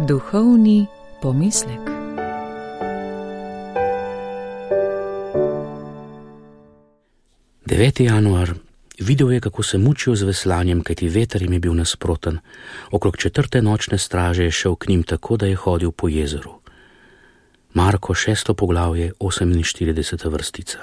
Duhovni pomislek. Januar. Videl je, kako se mučijo z veslanjem, kajti veter jim je bil nasproten. Okrog 4. nočne straže je šel k njim tako, da je hodil po jezeru. Marko 6. poglavje, 48. vrstica.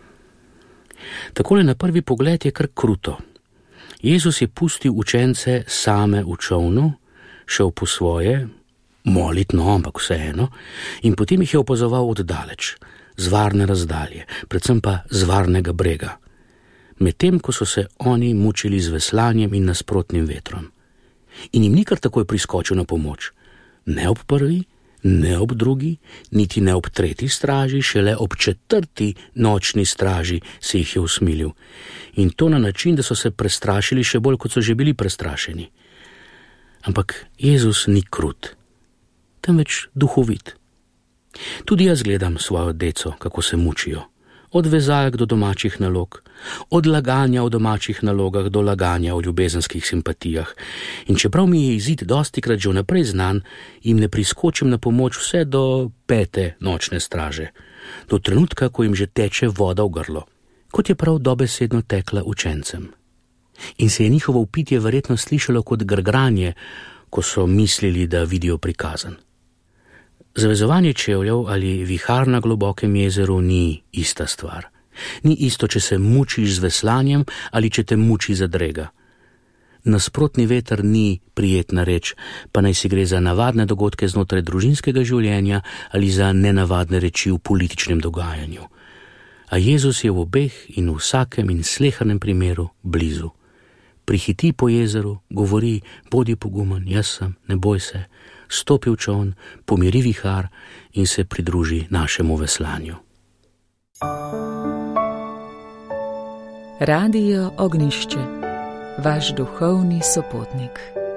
Takole na prvi pogled je kar kruto. Jezus je pustil učence same v čolnu, šel po svoje, molitno, ampak vseeno, in potem jih je opazoval oddaleč, z varne razdalje, predvsem pa z varnega brega, medtem ko so se oni mučili z veslanjem in nasprotnim vetrom. In jim ni kar takoj priskočil na pomoč. Ne ob prvi, ne ob drugi, niti ne ob 3. straži, šele ob 4. nočni straži se jih je usmilil. In to na način, da so se prestrašili še bolj, kot so že bili prestrašeni. Ampak Jezus ni krut, temveč duhovit. Tudi jaz gledam svojo deco, kako se mučijo. Od vezalk do domačih nalog, od laganja o domačih nalogah do laganja o ljubezenskih simpatijah. In čeprav mi je izid dostikrat že vnaprej znan, jim ne priskočim na pomoč vse do 5. nočne straže, do trenutka, ko jim že teče voda v grlo, kot je prav dobesedno tekla učencem. In se je njihovo vpitje verjetno slišalo kot grgranje, ko so mislili, da vidijo prikazan. Zavezovanje čevljev ali vihar na globokem jezeru ni ista stvar. Ni isto, če se mučiš z veslanjem ali če te muči zadrega. Nasprotni veter ni prijetna reč, pa naj si gre za navadne dogodke znotraj družinskega življenja ali za nenavadne reči v političnem dogajanju. A Jezus je v obeh in v vsakem in slehernem primeru blizu. Prihiti po jezeru, govori, bodi pogumen, jaz sem, ne boj se, stopi v čoln, pomiri vihar in se pridruži našemu veslanju. Radio Ognjišče, vaš duhovni sopotnik.